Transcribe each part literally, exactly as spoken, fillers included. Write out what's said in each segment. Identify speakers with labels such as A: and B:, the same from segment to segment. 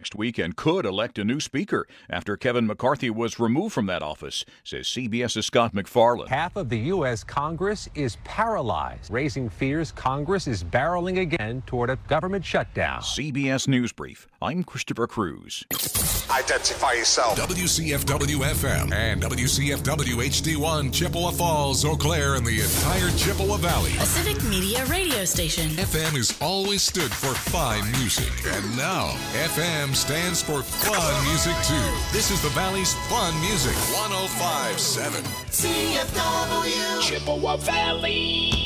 A: next week and could elect a new speaker after Kevin McCarthy was removed from that office, says CBS's Scott McFarland.
B: Half of the U S. Congress is paralyzed, raising fears Congress is barreling again toward a government shutdown.
A: C B S News Brief. I'm Christopher Cruz.
C: Identify yourself.
D: W C F W F M and W C F W H D one, Chippewa Falls, Eau Claire, and the entire Chippewa Valley.
E: A Civic Media radio station.
D: F M has always stood for fine music, and now F M stands for fun music too. This is the Valley's fun music. one oh five point seven
C: C F W
F: Chippewa Valley.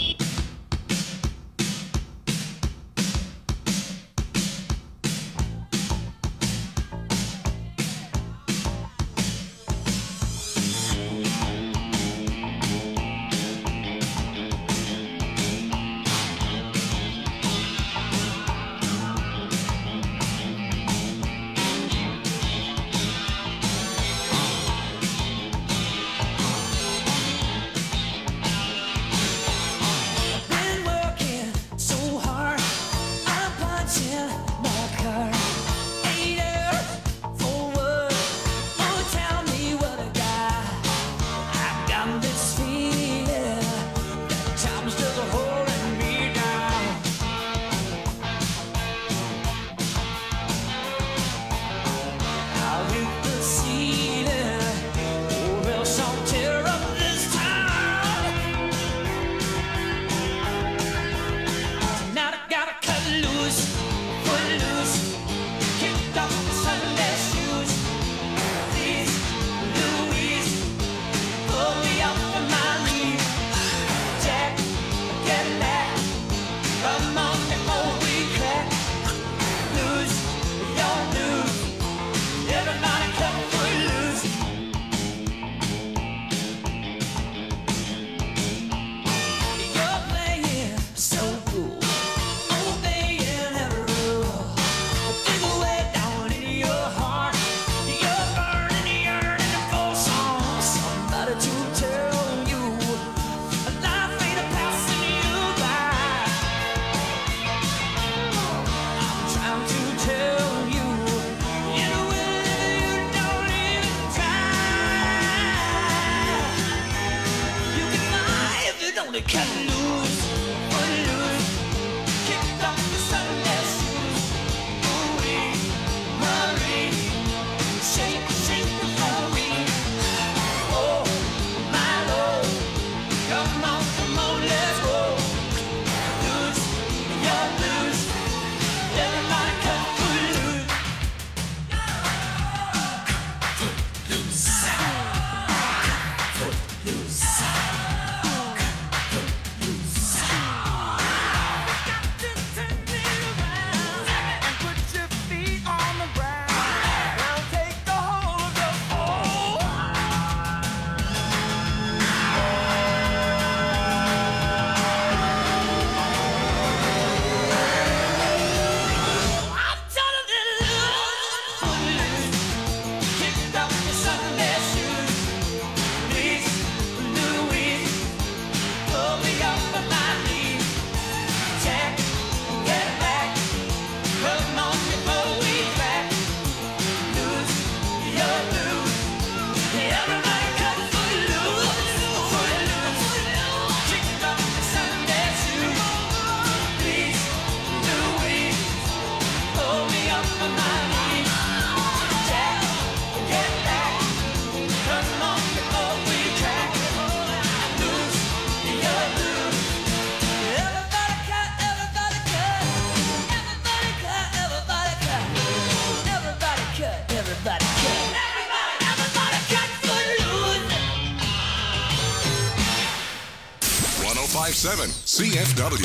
D: one oh five point seven C F W.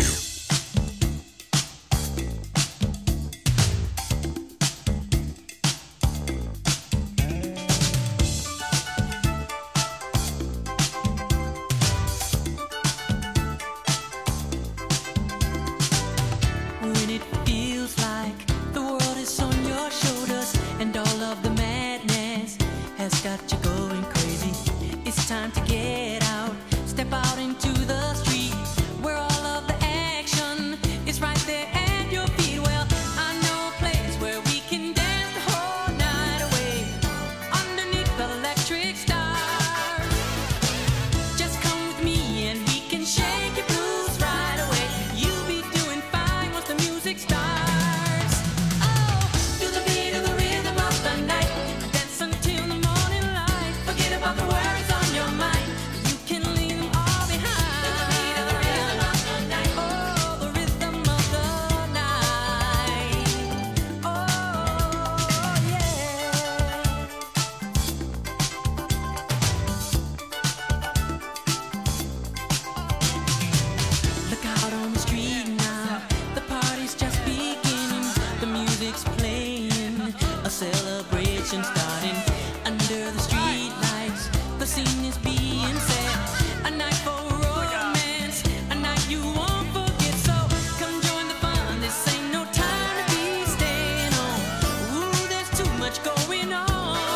G: Time to get out, step out into the street where all of the action A celebration starting under the street lights. The scene is being set. A night for romance, a night you won't forget. So come join the fun. This ain't no time to be staying home. Ooh, there's too much going on.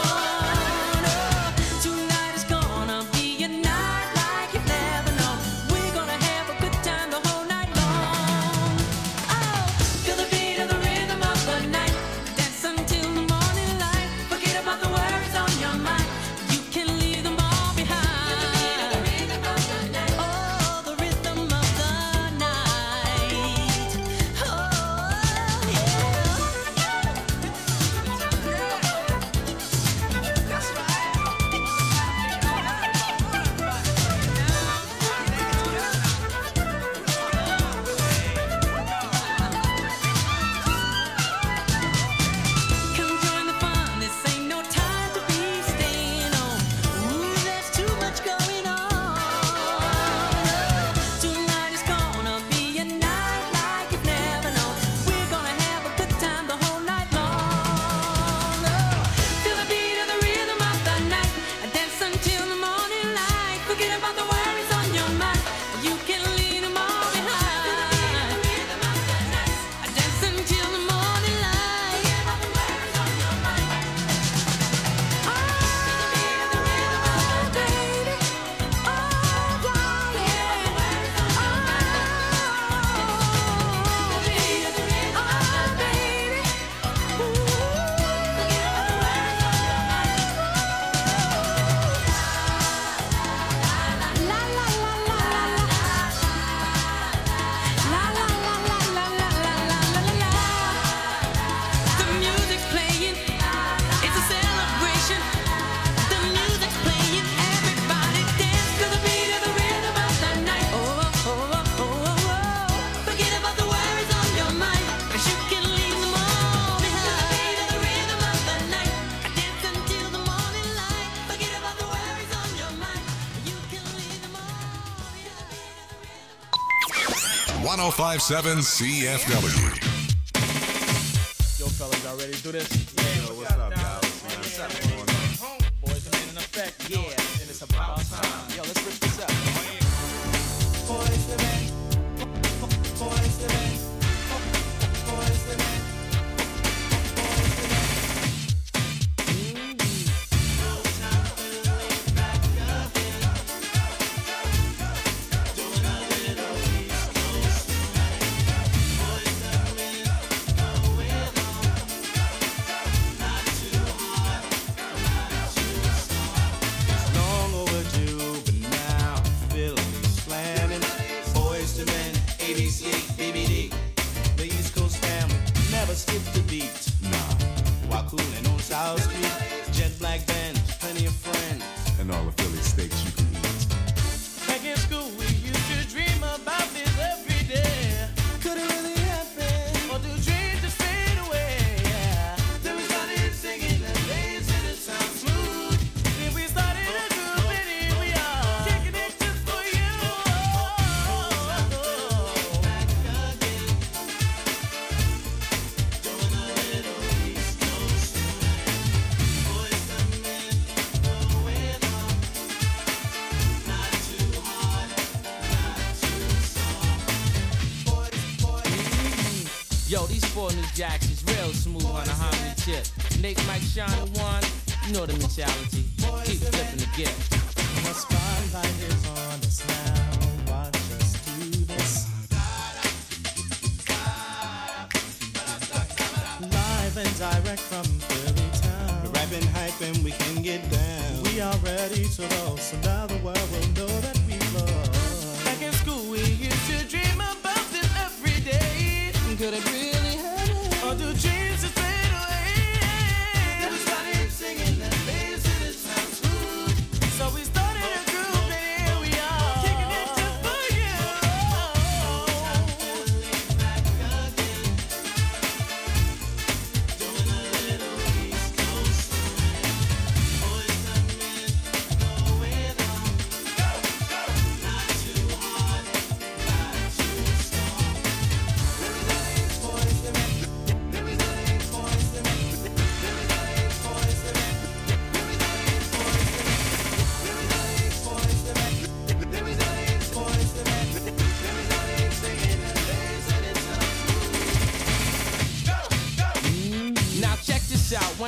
D: one oh five point seven C F W.
H: Yo, fellas, y'all ready to do this? Yeah. Yo, what's up, guys? What's up, man? Boys are in effect. Yeah, and it's about time. Yo, let's rip this up. Boys to men. Boys to men. Boys to men. Skip the beat, nah. While cooling on South Street, jet black bands, plenty of friends, and all the Philly steaks you can eat. Back in school, we used to dream about this every day. Could it really happen? Or do dreams just fade away? Yeah. Then we started singing and dancing, it sounds smooth. Then we started a group and here we are, kicking it just for you. Back again. Yo, these four new jacks is real smooth on a harmony tip. Nick, Mike, Sean, and one, you know the mentality. Keep flipping the gift. The spotlight is on us now. Watch us do this. Live and direct from Philly town. We're rapping, hyping, we can get down. We are ready to roll, so now the world will know that we love. Back in school, we used to dream about this every day. Could it really happen? Or do dreams just fade away? Then we started singing and dancing, it sounds smooth. So we started a group and here we are, kicking it just for you. Back again. Doing a little East Coast swing. Boys and men going on.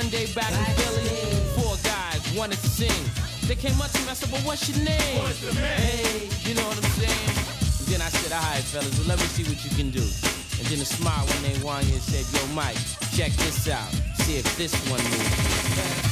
I: one day back in Philly, four guys wanted to sing. They came up to me, I said, well, what's your name? What's the man? Hey, you know what I'm saying? And then I said, all right, fellas, well, let me see what you can do. And then a smile one named Wanya said, yo, Mike, check this out. See if this one moves.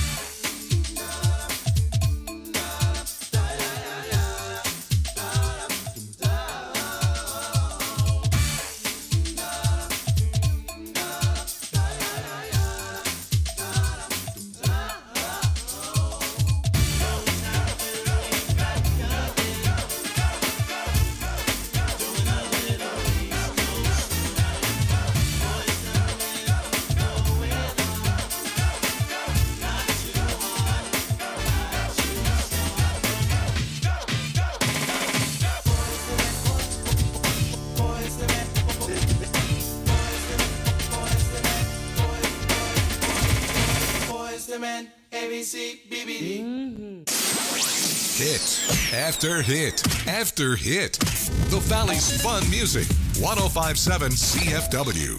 D: Hit after hit after hit. The Valley's Fun Music. one oh five point seven C F W.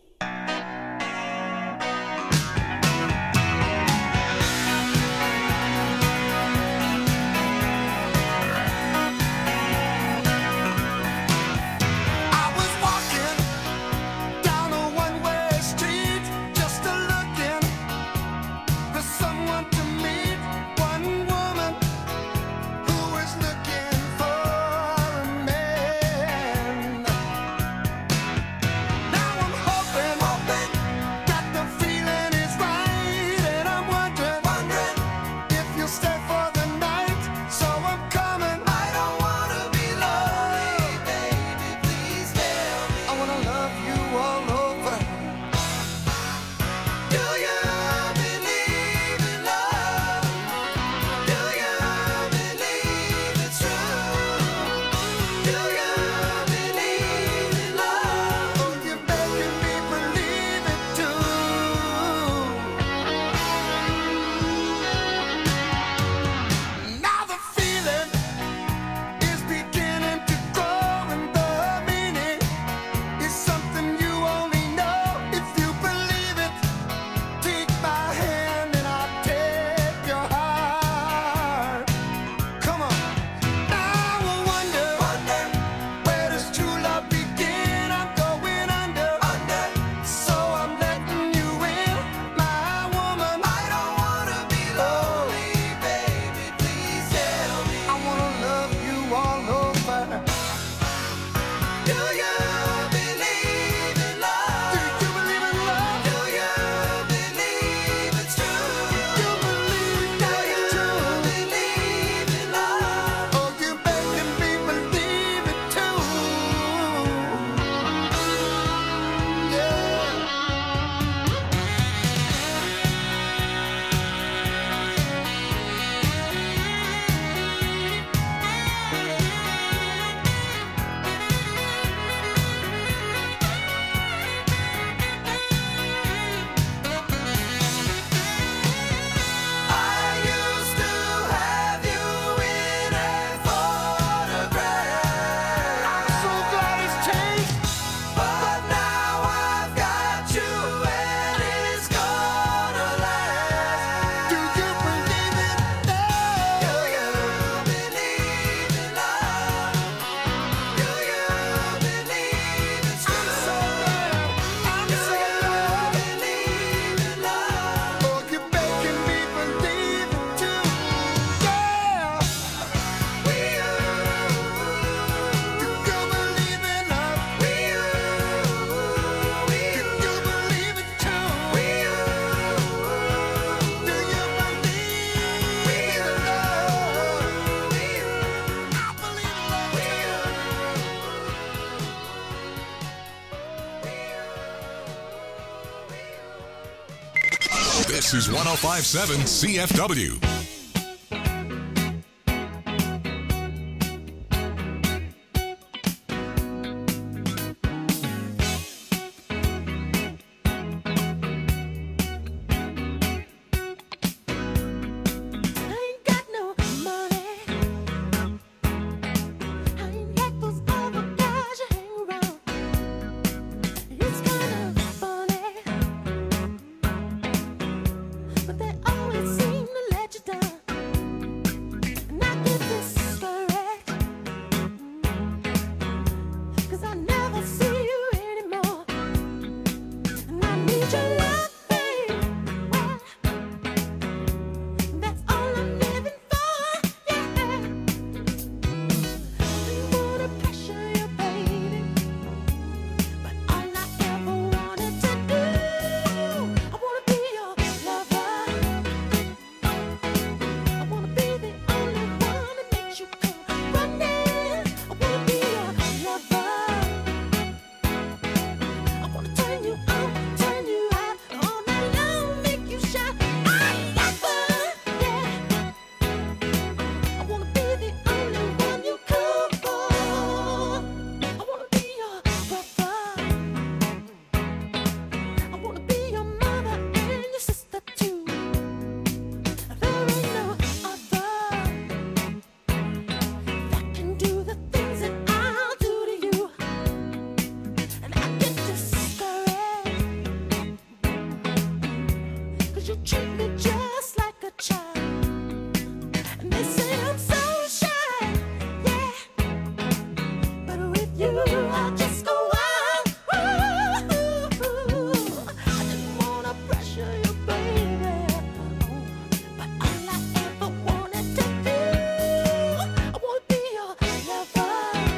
D: This is one oh five point seven C F W.
G: 'cause you treat me just like a child. And they say I'm so shy, yeah, but with you I just go wild. Ooh, I didn't wanna pressure you, baby, but all I ever wanted to do, I wanna be your lover.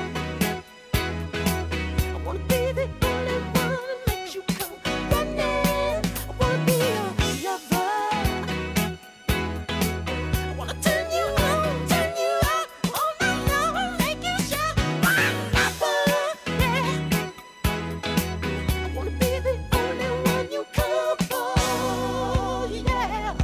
G: I wanna be the only one that makes you come running. I wanna be your lover. I wanna turn you on, turn you out all night long and make you shout, my lover, yeah. I wanna be the only one you come for, yeah.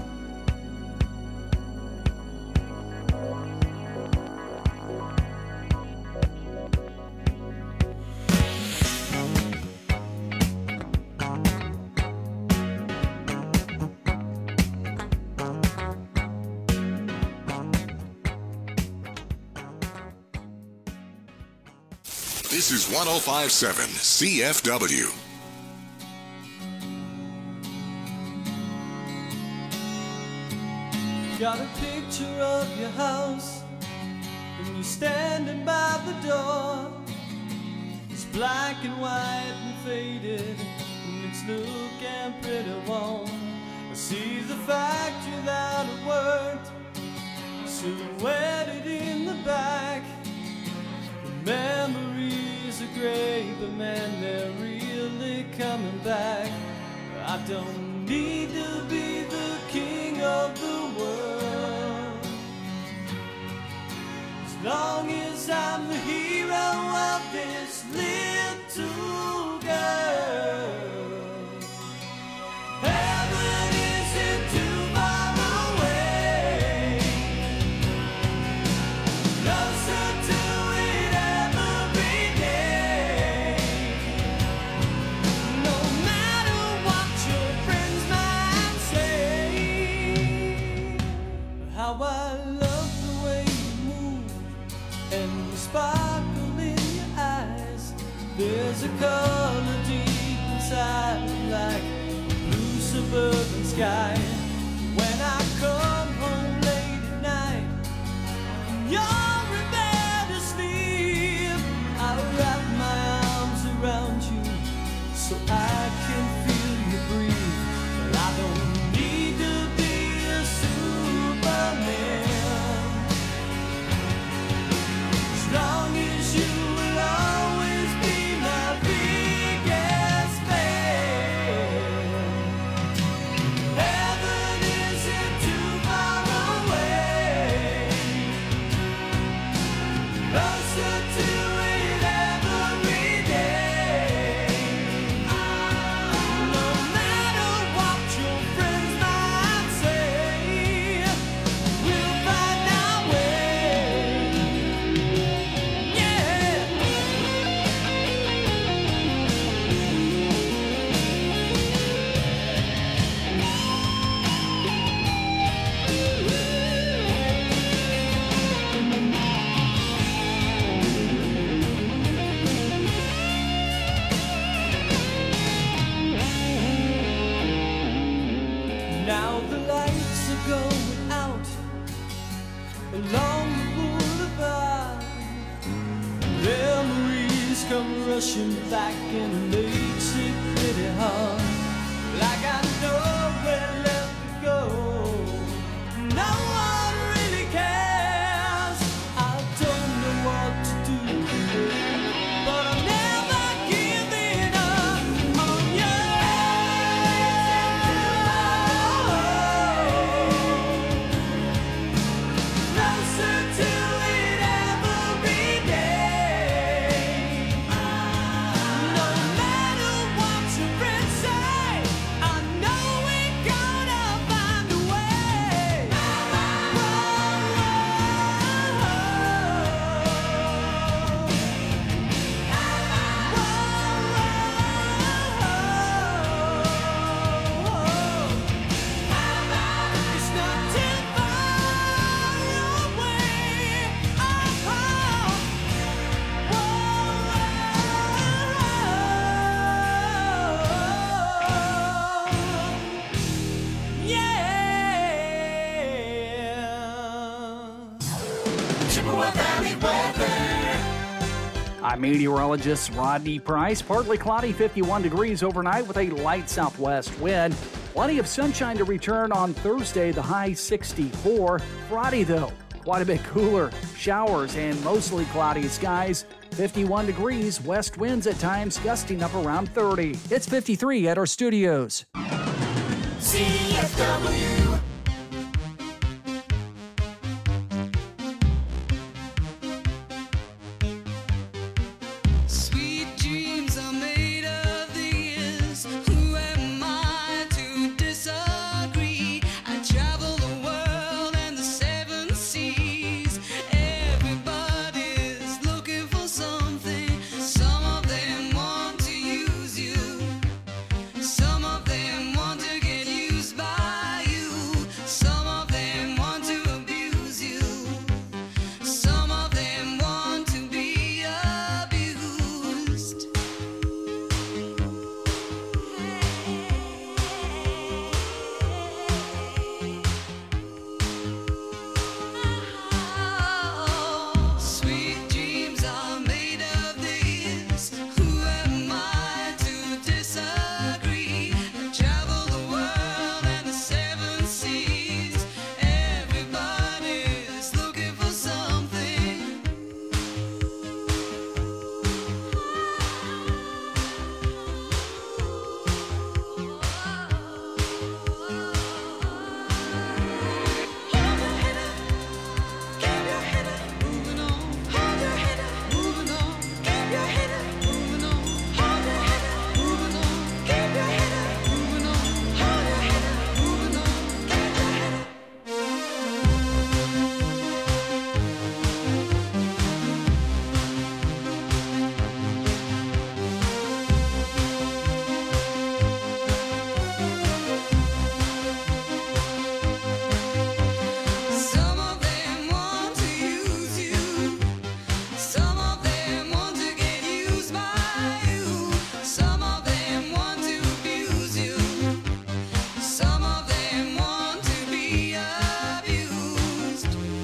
D: This is one oh five point seven C F W.
H: Got a picture of your house, and you're standing by the door. It's black and white and faded, and it's looking pretty warm. I see the factory that it worked, silhouetted in the back. The memories are great, but man, they're really coming back. I don't need to be the king of the world, as long as I'm the hero of this little girl. Heaven isn't too far away, closer to it every day. No matter what your friends might say, how I love the way you move and the sparkle in your eyes. There's a color deep inside, like a blue suburban sky. When I come home late at night, and you're in bed asleep, I wrap my arms around you so I can feel you breathe. But I don't need to be a Superman, as long as you will always be my biggest fan. Heaven isn't too far away, closer to it every day. No matter what your friends might say, we'll find our way. Yeah. Now the lights are going out along the boulevard. Memories come rushing back and it makes it pretty hard. Like I know where left to go. No one really cares. I don't know what to do, but I'm never giving up on you. Closer to it every day. No matter what your friends say,
C: Chippewa Valley weather.
J: I'm meteorologist Rodney Price. Partly cloudy, fifty-one degrees overnight with a light southwest wind. Plenty of sunshine to return on Thursday, the high sixty-four. Friday, though, quite a bit cooler. Showers and mostly cloudy skies. fifty-one degrees, west winds at times gusting up around thirty. It's fifty-three at our studios.
C: C F W.
G: Sweet dreams are made of these. Who am I to disagree? I travel the world and the seven seas. Everybody's looking for something. Some of them want to use you. Some of them want to get used by you. Some of them want to abuse you. Some of them want to be abused. Sweet dreams are made of this. Who am I to disagree? I travel the world and the seven seas. Everybody's looking for something. Hold your head up, keep your head up, moving on. Hold your head up, moving on. Keep your head up, moving on. Hold your head up, moving on. Keep your head up, moving on. Hold your head up, moving on. Keep your head up. Some of them want to use you. Some of them want to get used by you. Some of them want to abuse you. Some of them want to be abused.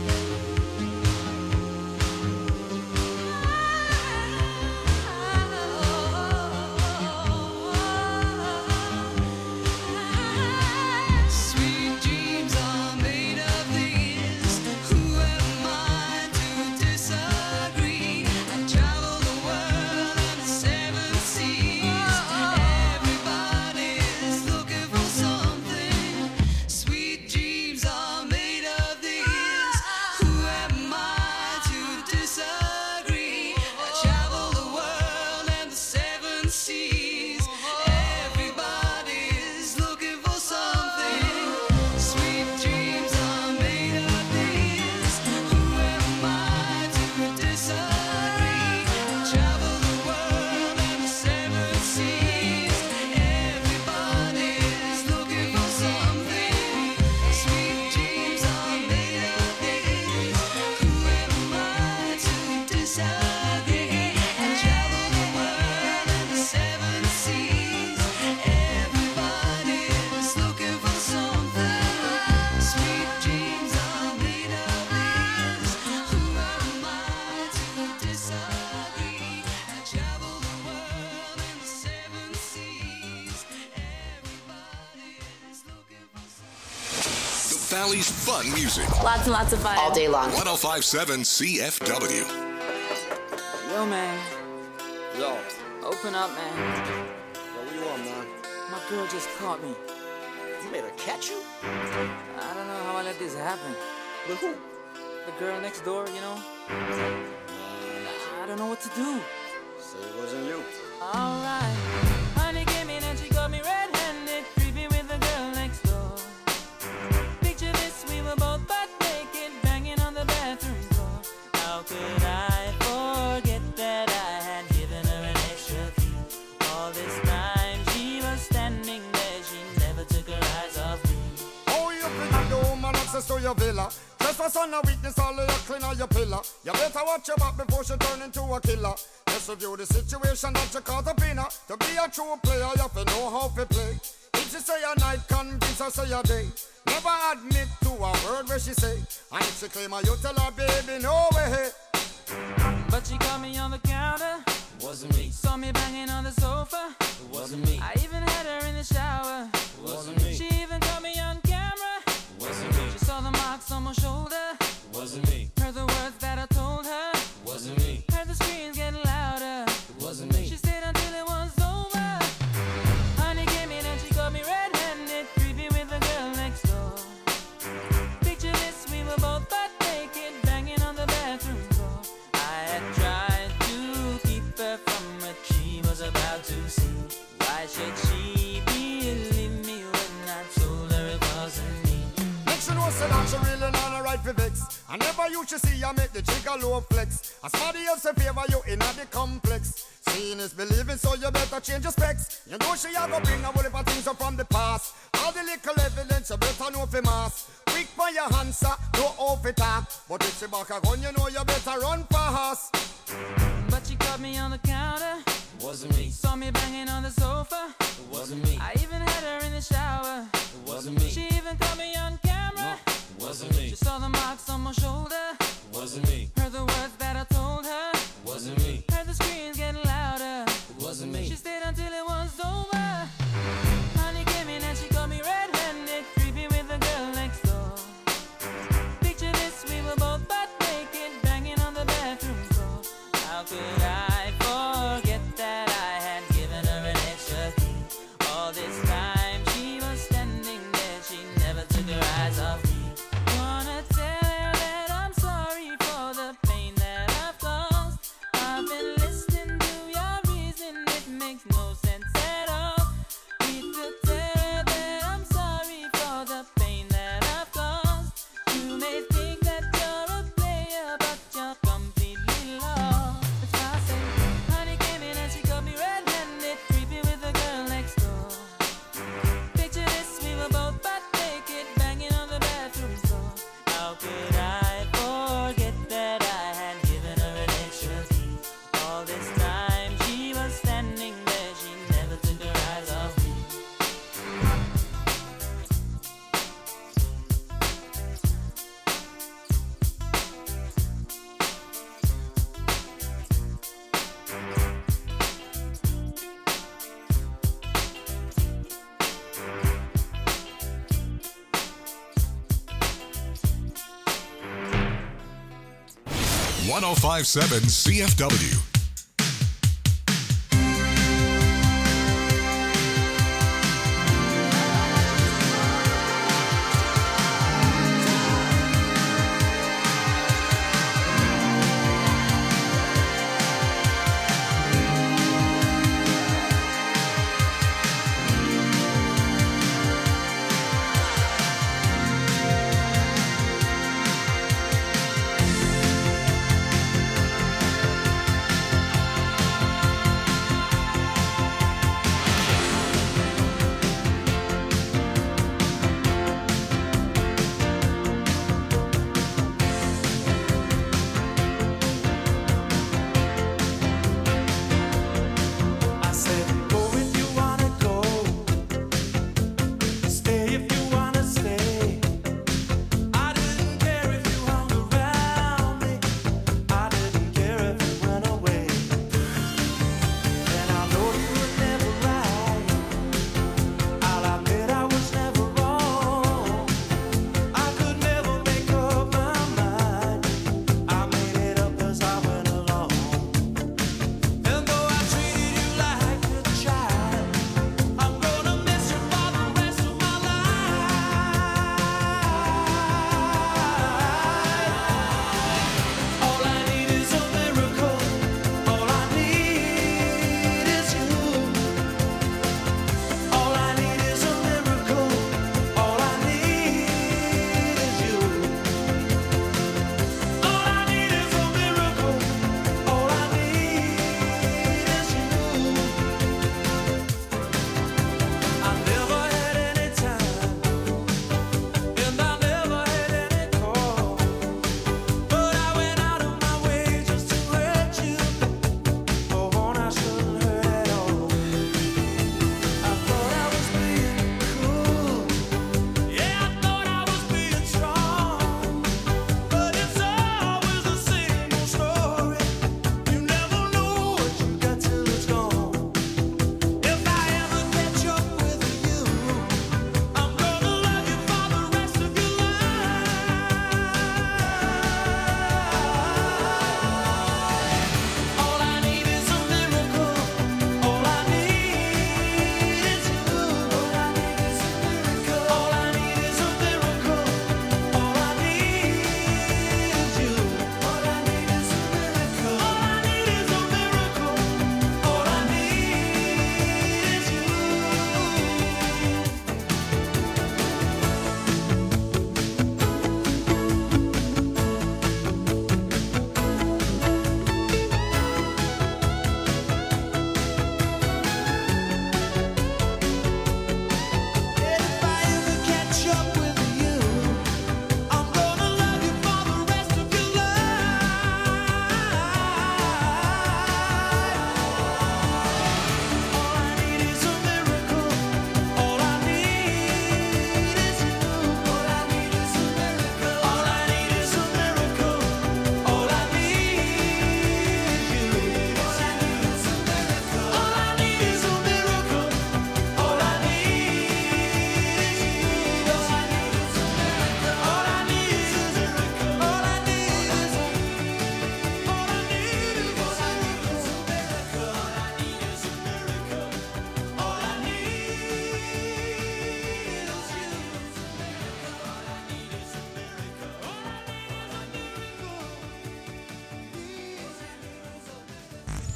G: Sweet dreams are made of these. Who am I to disagree? I travel the world and the seven seas. Everybody's looking for something. Sweet dreams are made of these. Who am I to disagree? I travel the world and the seven seas. Everybody's looking for something. Sweet dreams are made of these. Who am I to disagree? I travel the world and the seven seas. Everybody's looking for something. Sweet dreams are made of these. Who am I to disagree? I travel the world and the seven seas. Everybody's looking for something. Sweet dreams are made of these. Who am I to disagree? I travel the world and the seven seas. Everybody's looking for something.
D: The Valley's fun music.
E: Lots and lots of fun. All day long.
D: ten fifty-seven C F W.
K: Yo, man.
L: Yo,
K: Open up, man.
L: yo, what do you want, man?
K: My girl just caught me.
L: You made her catch you?
K: I don't know how I let this happen.
L: With who?
K: The girl next door, you know? I don't know what to do.
L: Say it wasn't you.
K: Alright. Honey came in and she got me red-handed, creepy with the girl next door. Picture this, we were both butt naked, banging on the bathroom door. How could I forget that I had given her an extra key? All this time she was standing there, she never took her eyes off me.
M: Oh, you think the woman access to your villa? Trespass on a weakness, all of your clean on your pillar. You better watch your back before she turn into a killer. Let's review the situation that you call the winner. To be a true player, you have to know how to play. It's she say a night, convince her say a day. Never admit to a word where she say. And if she claim her, you tell her, baby, no way.
K: But she caught me on the counter.
I: Wasn't me.
K: Saw me banging on the sofa.
I: It wasn't me.
K: I even had her in the shower.
I: It wasn't me.
K: She even caught me on camera.
I: It wasn't me.
K: She saw the marks on my shoulder.
I: It wasn't me.
K: Heard the words that I told her.
I: It wasn't me.
K: Heard the screams getting louder.
I: It wasn't me.
K: She stayed until it was over. Honey came in and she caught me red-handed, creepy with the girl next door. Picture this, we were both butt naked, banging on the bathroom floor. I had tried to keep her from what she was about to see. Why should she believe me when I told her it wasn't me?
M: Next you know say that she really not a right for vex. I never used to see you make the jigger low flex. As somebody else in favor you in the complex. Seeing is believing, so you better change your specs. You know she a go bring a whole heap of things up from the past. All the little evidence you better know for mass. Quick for your answer, no off it talk. But if she back a gun, you know you better run fast.
K: But she caught me on the counter.
I: It wasn't me.
K: Saw me banging on the sofa.
I: It wasn't me.
K: I even had her in the shower.
I: It wasn't me.
K: She even caught me on camera.
I: It wasn't me.
K: She saw the marks on my shoulder.
I: It wasn't me.
K: Heard the words that I told her.
I: It wasn't me.
K: Heard the screams getting louder.
I: It wasn't me.
K: She stayed until it was over. Honey came in and she caught me red-handed, creepy with the girl next door. Picture this, we were both butt naked, banging on the bathroom floor. How could I forget that I had given her an extra key? All this time she was standing there, she never took her eyes off me. Wanna tell her that I'm sorry for the pain that I've caused. I've been listening to your reason, it makes no sense at all. Need to tell her that I'm sorry for the pain that I've caused. You may think that you're a player, but you're completely lost. That's why I say, honey came in and she caught me red-handed, creepy with the girl next door. Picture this, we were both butt naked, banging on the bathroom floor. How could I forget that I had given her an extra key? All this time she was standing there, she never took her eyes off me.
D: one oh five point seven C F W.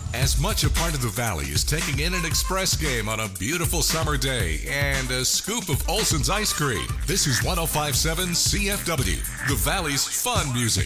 D: As much a part of the Valley as taking in an express game on a beautiful summer day and a scoop of Olson's ice cream. This is one oh five point seven C F W, the Valley's fun music.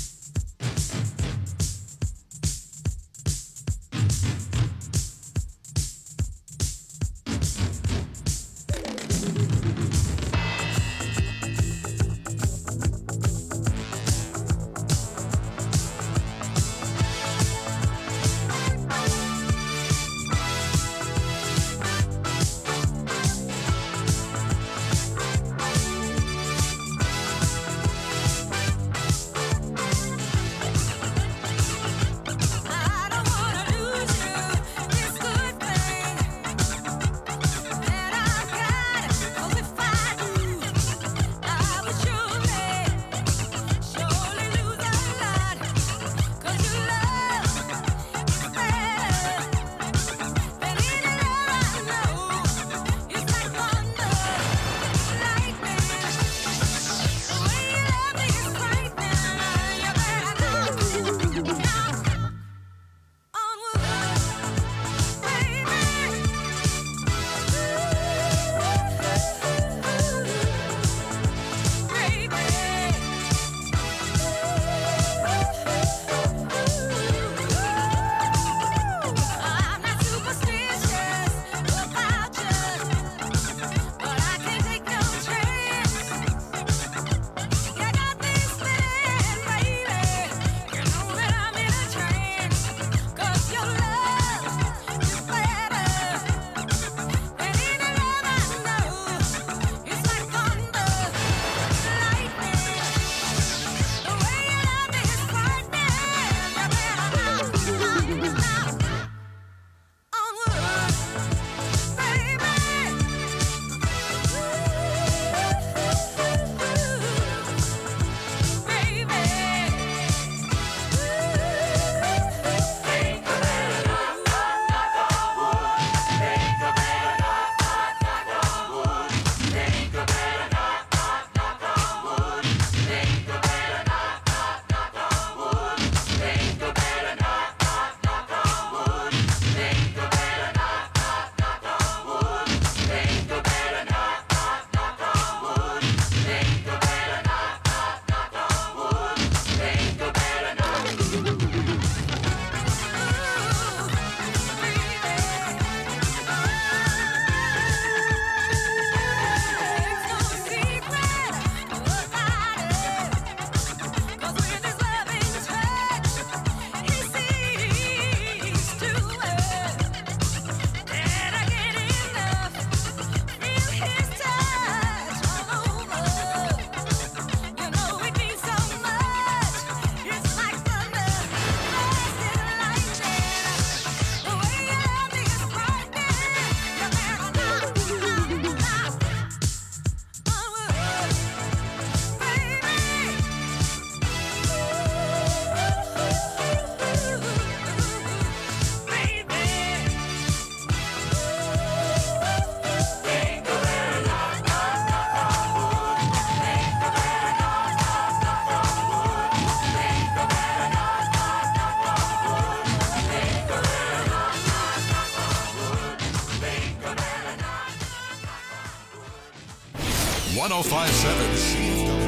D: one oh five point seven C F W.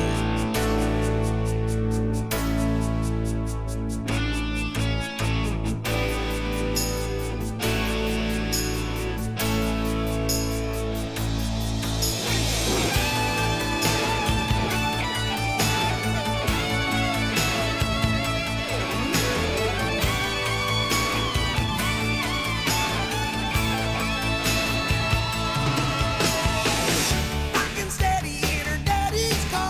C: Steady in her daddy's car.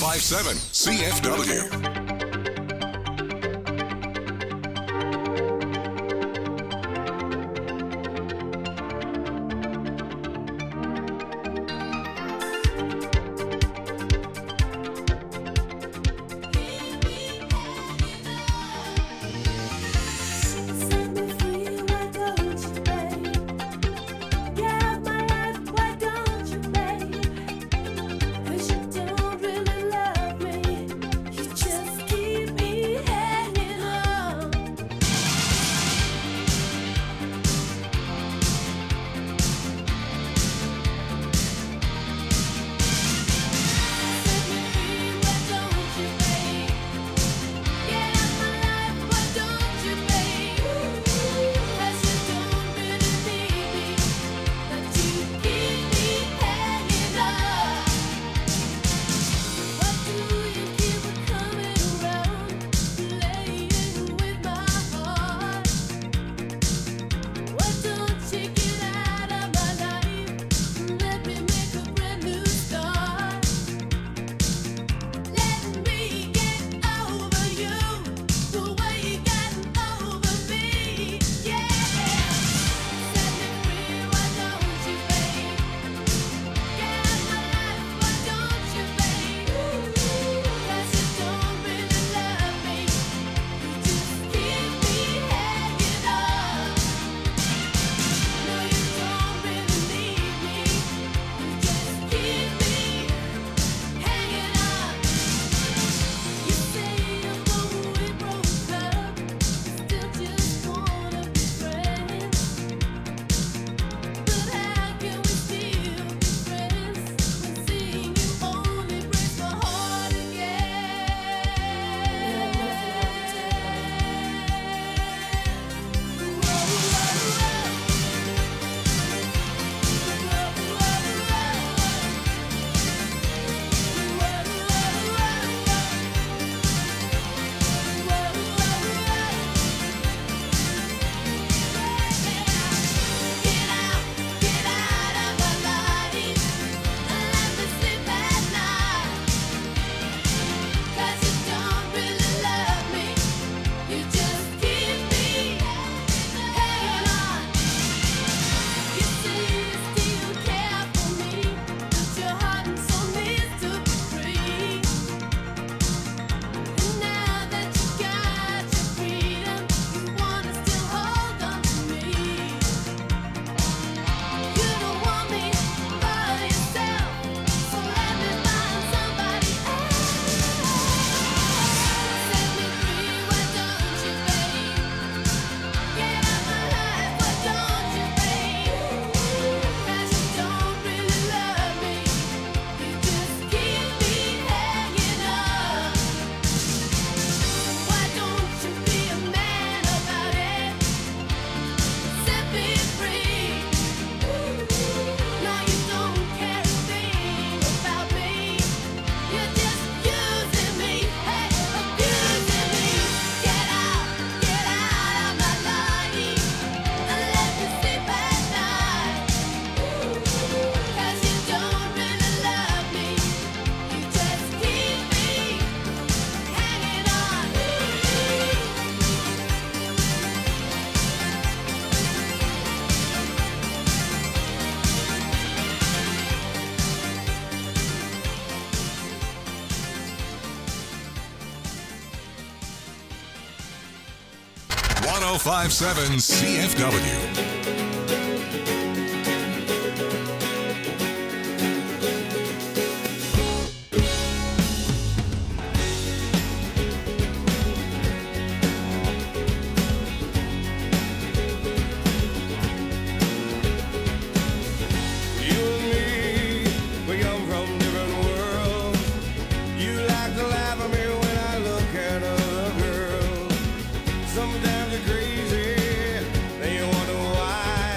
D: five seven C F W. one oh five point seven C F W.
N: Sometimes you're crazy, then you wonder why.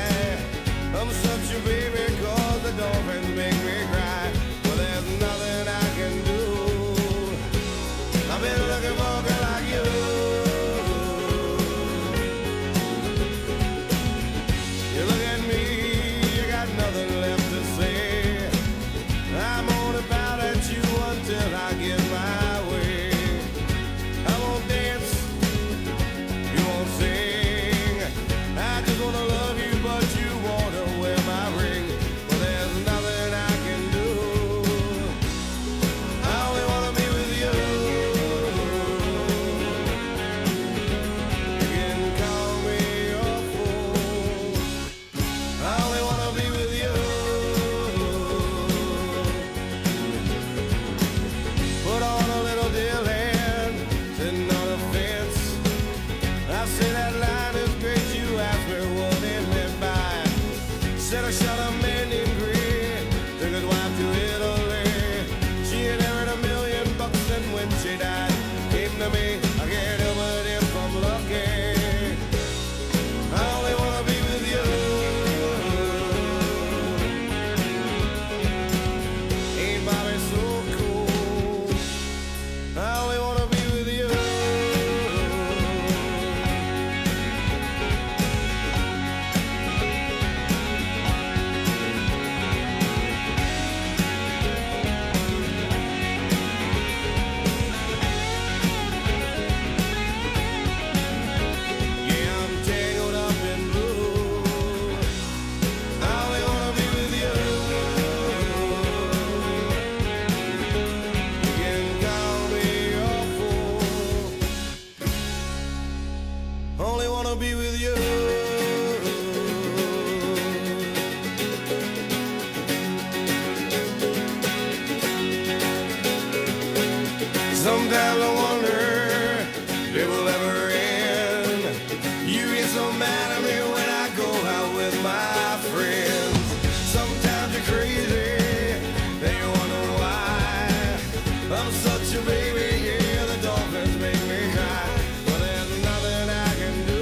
N: Sometimes I wonder if it will ever end. You get so mad at me when I go out with my friends. Sometimes you're crazy, then you wonder why. I'm such a baby, yeah, the dolphins make me cry. But there's nothing I can do.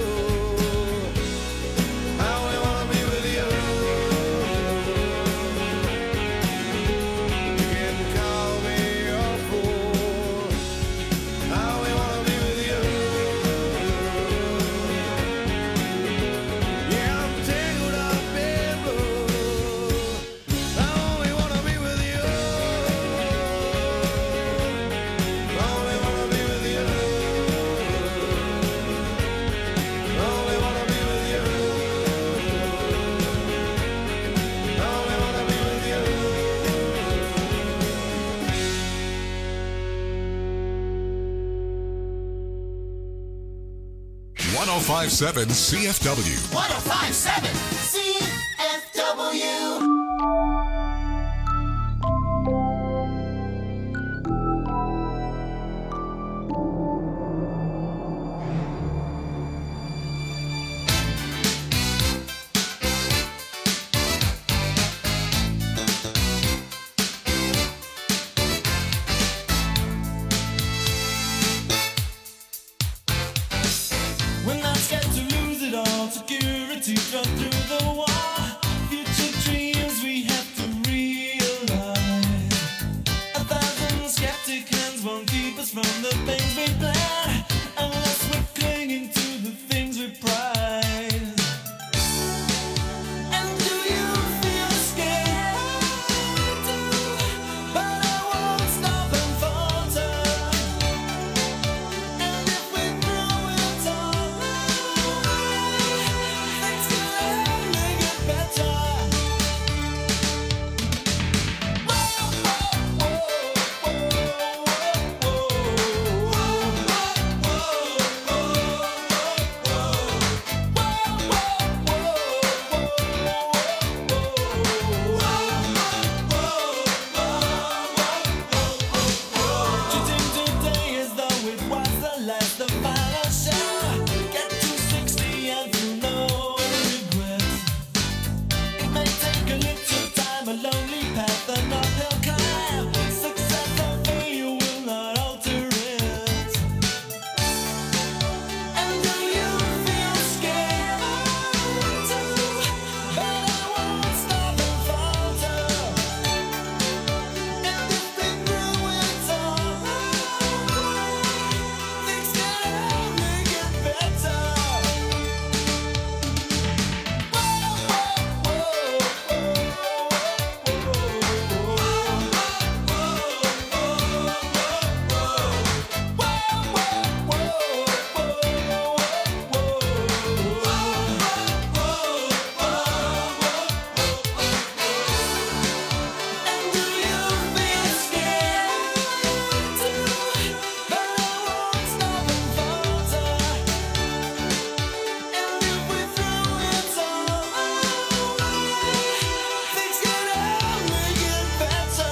N: I only wanna be with you. You can call me a fool. I only wanna be with you. Yeah, I'm tangled up in blue. I only wanna be with you. I only wanna be with you. I only wanna be with you. I only wanna be with you.
D: one oh five point seven C F W.
C: one oh five point seven C F W.
H: We're not scared to lose it all. Security drove through the wall. Future dreams we have to realize. A thousand skeptic hands won't keep us from the things we plan, unless we're clinging to the things we prize. And do you feel scared? But I won't stop and falter. And if we throw it all, things can only get better. Cheating today as though it was the last, the final show. Get to sixty and through no regrets. It may take a little time, a lonely path, an uphill climb. Success or failure will not alter it. And do you feel scared? But I won't stop and falter. And if we throw it all, things can only get better. And do you feel scared? But I won't stop and falter. And if we throw it all, things can only get better.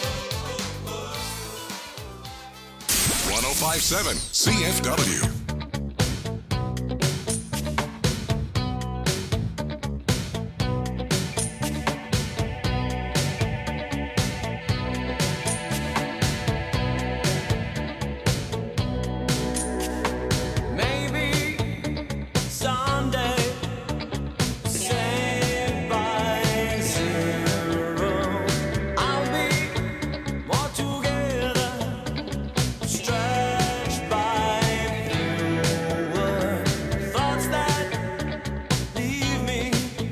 D: one oh five point seven C F W.
K: stretched by fewer thoughts that leave me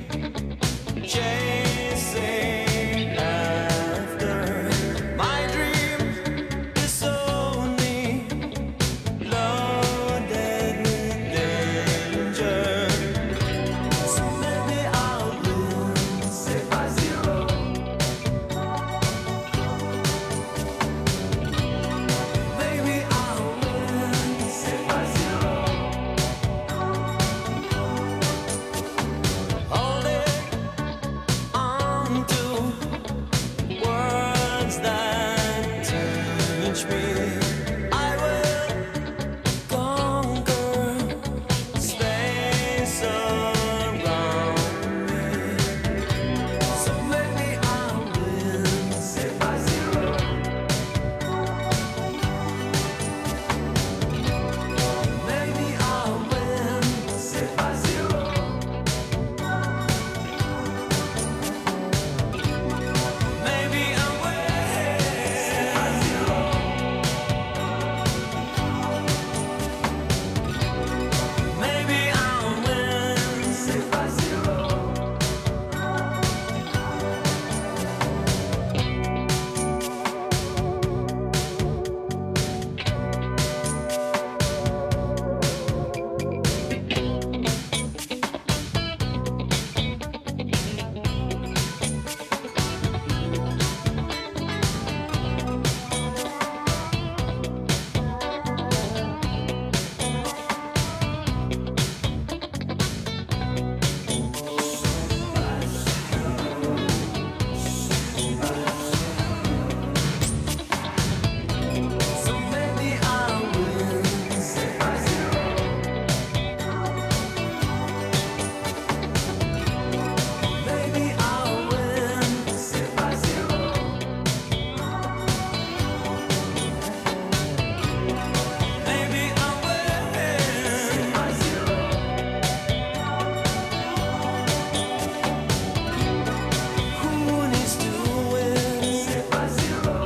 K: chasing after my dream is only loaded with danger. So maybe I'll lose if I zero. Maybe I'll win if I zero. Holding on to words that teach me I will conquer space around me. So maybe I'll win if I zero. Maybe I'll win if I zero. Maybe I'll win if I zero. Maybe I'll win if I zero. So maybe I'll win if I zero. Maybe I'll win if I zero. Maybe I'll win if I zero. Who needs to win if I zero?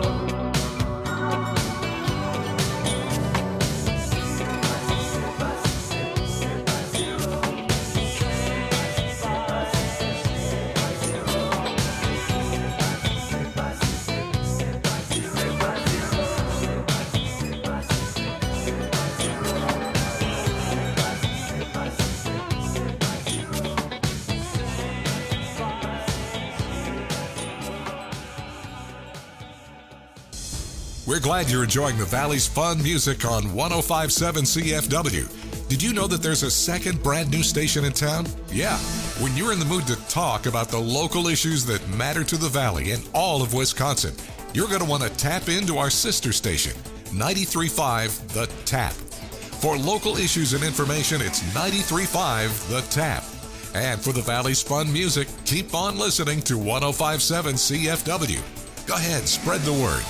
D: We're glad you're enjoying the Valley's fun music on one oh five point seven C F W. Did you know that there's a second brand new station in town? Yeah. When you're in the mood to talk about the local issues that matter to the Valley and all of Wisconsin, you're going to want to tap into our sister station, ninety-three point five The Tap. For local issues and information, it's ninety-three point five The Tap. And for the Valley's fun music, keep on listening to one oh five point seven C F W. Go ahead, spread the word.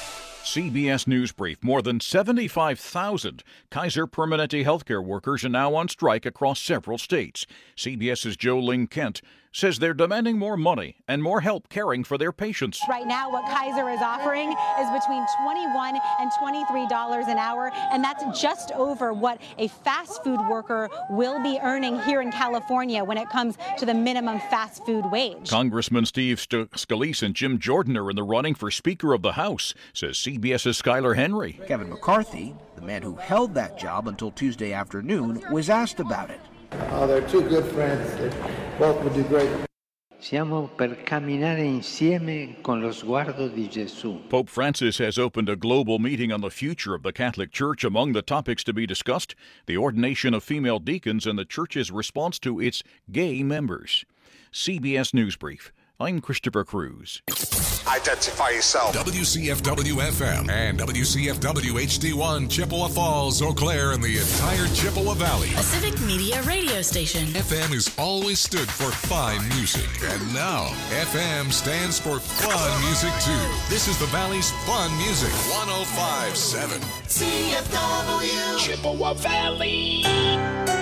A: C B S News Brief. More than seventy-five thousand Kaiser Permanente healthcare workers are now on strike across several states. CBS's Joe Ling Kent says they're demanding more money and more help caring for their patients.
O: Right now, what Kaiser is offering is between twenty-one and twenty-three dollars an hour, and that's just over what a fast food worker will be earning here in California when it comes to the minimum fast food wage.
A: Congressman Steve St- Scalise and Jim Jordan are in the running for Speaker of the House, says CBS's Skylar Henry.
P: Kevin McCarthy, the man who held that job until Tuesday afternoon, was asked about it.
Q: Oh, they're two good friends. They both would do great.
R: Siamo per camminare insieme con lo sguardo di Gesù.
A: Pope Francis has opened a global meeting on the future of the Catholic Church. Among the topics to be discussed, the ordination of female deacons and the Church's response to its gay members. C B S News Brief. I'm Christopher Cruz.
D: Identify yourself. W C F W F M and W C F W H D one, Chippewa Falls, Eau Claire, and the entire Chippewa Valley.
S: A civic media radio station.
D: F M has always stood for fine music, and now F M stands for fun music too. This is the Valley's fun music. one oh five point seven
C: C F W
F: Chippewa Valley.